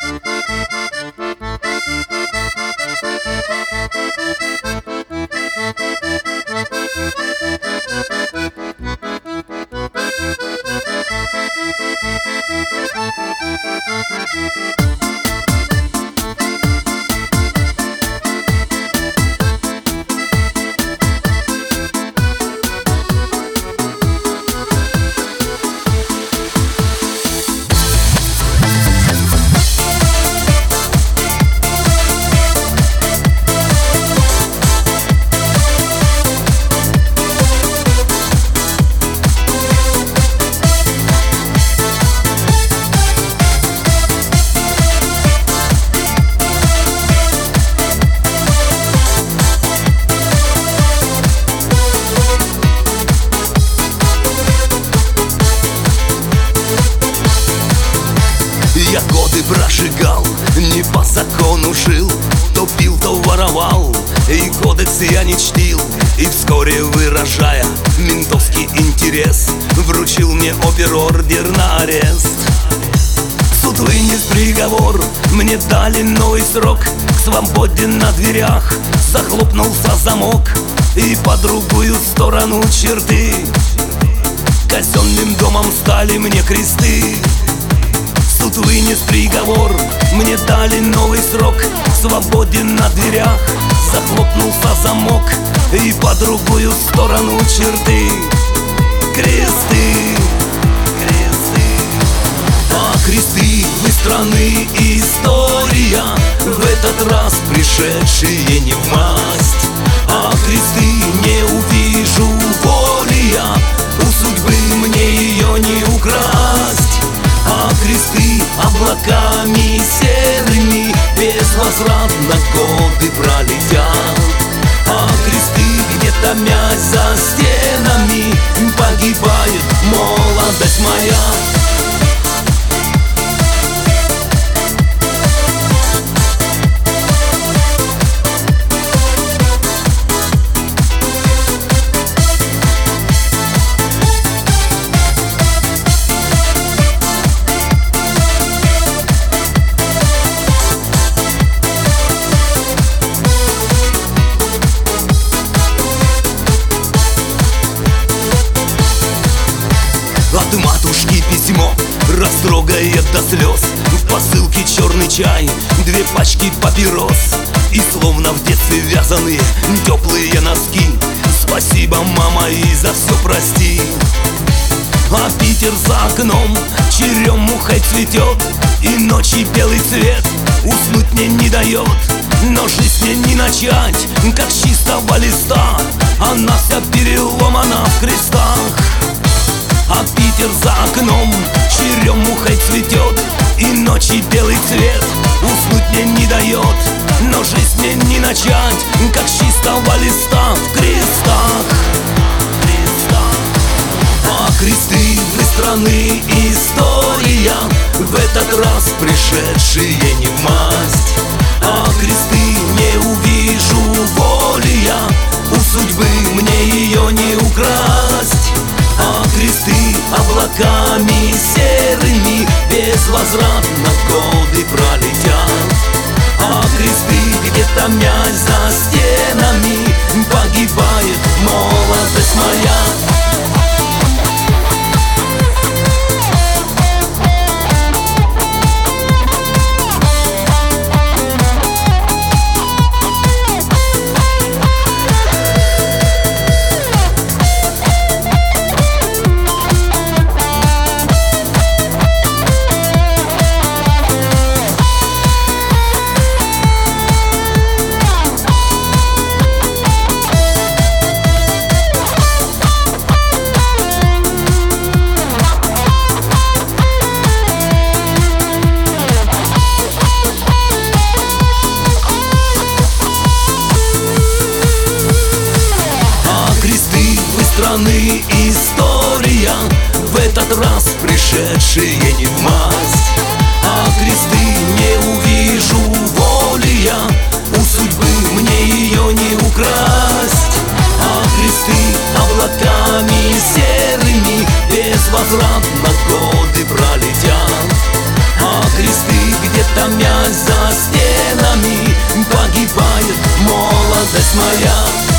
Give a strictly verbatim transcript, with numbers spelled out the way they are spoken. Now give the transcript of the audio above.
Я годы прожигал, не по закону жил, то пил, то воровал, и кодекс я не чтил. И вскоре, выражая ментовский интерес, вручил мне оперордер на арест. Суд вынес приговор, мне дали новый срок. К свободе на дверях захлопнулся замок, и по другую сторону черты казенным домом стали мне кресты. Суд вынес приговор, мне дали новый срок. К свободе на дверях захлопнулся замок, и по другую сторону черты кресты, кресты. А кресты вы страны и история, в этот раз пришедшие не в масть. А кресты не увижу воли я, у судьбы мне ее не украсть. А кресты облаками серыми безвозвратно годы пролетят. А кресты где-то томясь за стенами погибает молодость моя. От матушки письмо растрогает до слез. В посылке черный чай, две пачки папирос, и словно в детстве вязаные теплые носки. Спасибо, мама, и за все прости. А Питер за окном черемухой цветет, и ночи белый цвет уснуть мне не дает. Но жизнь мне не начать, как с чистого листа, она вся переломана в крестах. А Питер за окном черемухой цветет, и ночи белый цвет уснуть мне не дает. Но жизнь мне не начать, как с чистого листа в крестах, крестах. А кресты вы страны и история, в этот раз пришедшие не в масть. А кресты не увижу воли я, у судьбы мне ее не украсть. А кресты облаками серыми безвозвратно годы пролетят. А кресты где-то томясь за стенами погибает молодость моя. томясь за стенами, погибает молодость моя.